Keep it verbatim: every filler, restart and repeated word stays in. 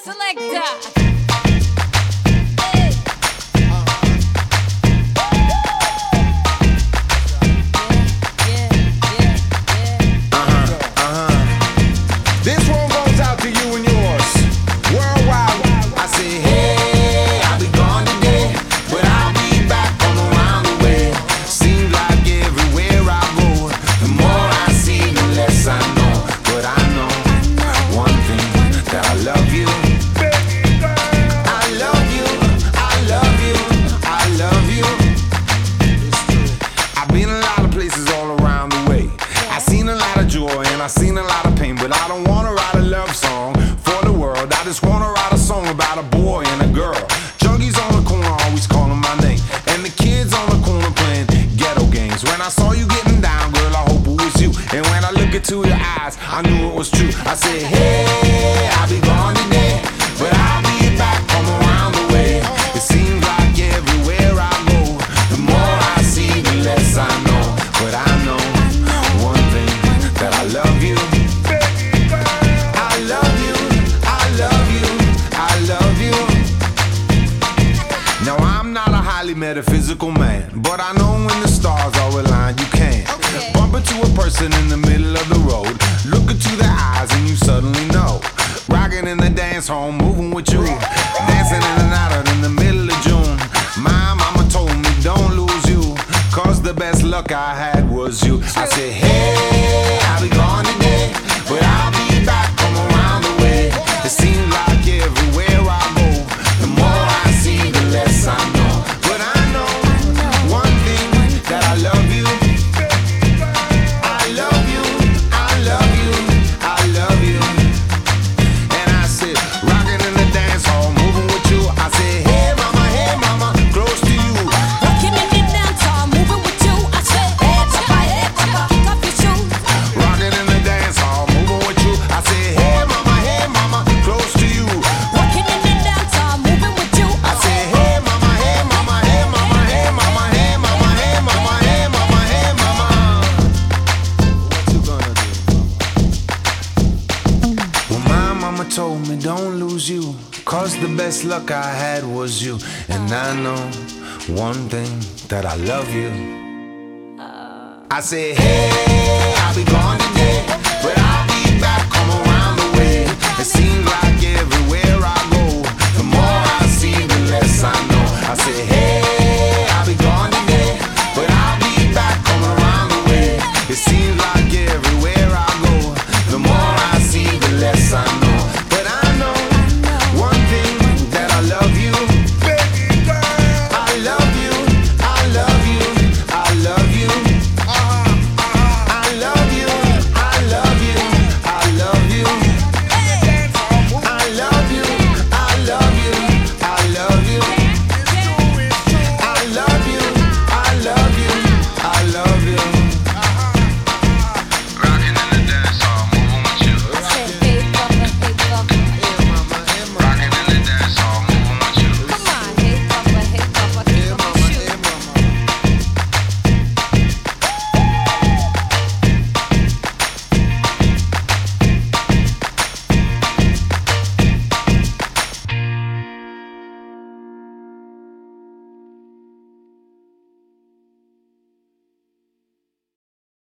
selector. I seen a lot of pain, but I don't wanna write a love song for the world. I just wanna write a song about a boy and a girl. Junkies on the corner always calling my name, and the kids on the corner playing ghetto games. When I saw you getting down, girl, I hope it was you. And when I look into your eyes, I knew it was true. I said, hey, I'll be gone today, but I'll be back from around the way. It seems like everywhere I go, the more I see, the less I know. But I know one thing, that I love you. I love you, I love you, I love you. Now I'm not a highly metaphysical man, but I know when the stars are aligned, you can okay. Bump into a person in the middle of the road, look into their eyes and you suddenly know. Rocking in the dance hall, moving with you, dancing in and out in the middle of June. My mama told me don't lose you, cause the best luck I had was you. I said, hey, I'll be gone today, but I'll be back from around the way. It seems like everywhere I go, the more I see, the less I know. But I know one thing, that I love you. I love you, I love you, I love you. And I said, rocking in the dance hall, moving with you. I said, hey mama, hey mama, close to you. Rocking in the dance hall, moving with you. I said, hey papa, hey papa, kick off your shoes. Rocking in the dance hall, moving with you. I said, hey mama, hey mama, close to you. Rocking in the dance hall, moving with you. I said, hey mama, hey mama, hey mama, hey mama, hey mama, hey mama, hey mama, hey mama. What you gonna do? Well, my mama told me don't lose you, cause the best luck I had was you. And I know one thing, that I love you. I said, hey, I'll be gone